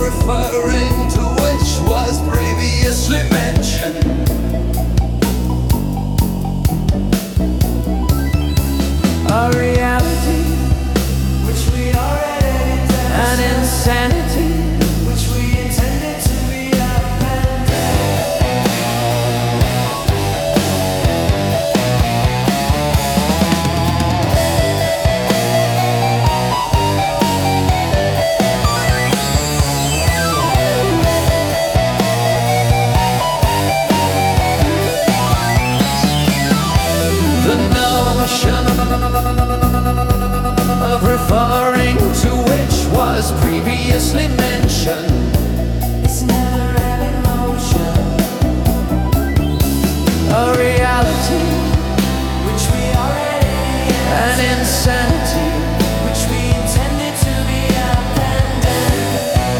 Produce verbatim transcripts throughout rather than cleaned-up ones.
referring to which was previously mentioned. A reality which we already intended, an insanity which we intended to be of referring to which was previously mentioned. It's never an emotion, a reality which we already had, an insanity which we intended to be abandoned.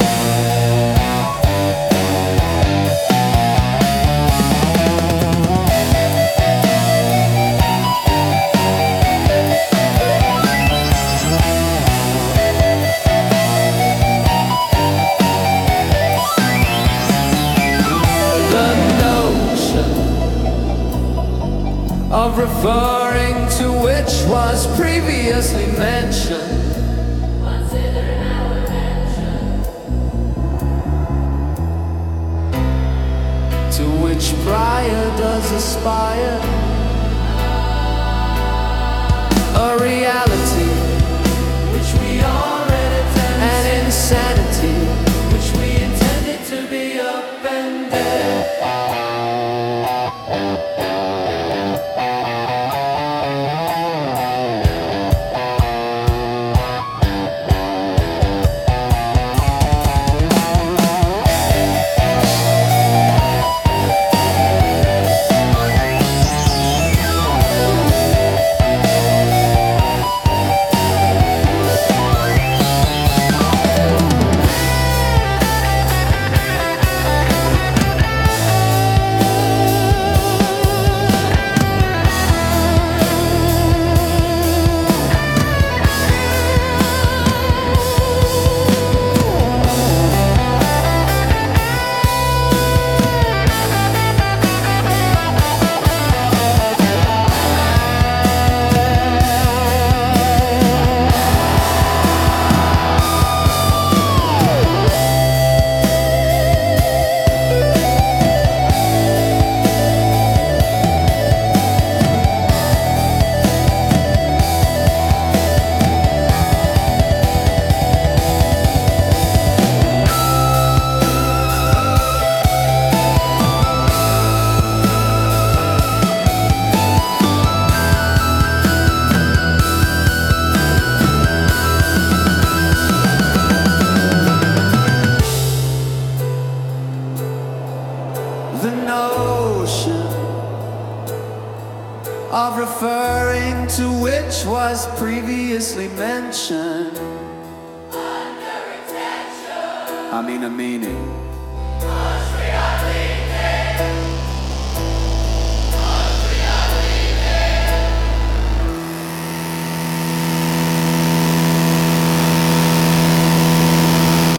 Of referring to which was previously mentioned. Consider our mention, to which prior does aspire, a reality which we already intended, an insanity which we intended to be abandoned. The notion of referring to which was previously mentioned. Under attention. I mean a meaning.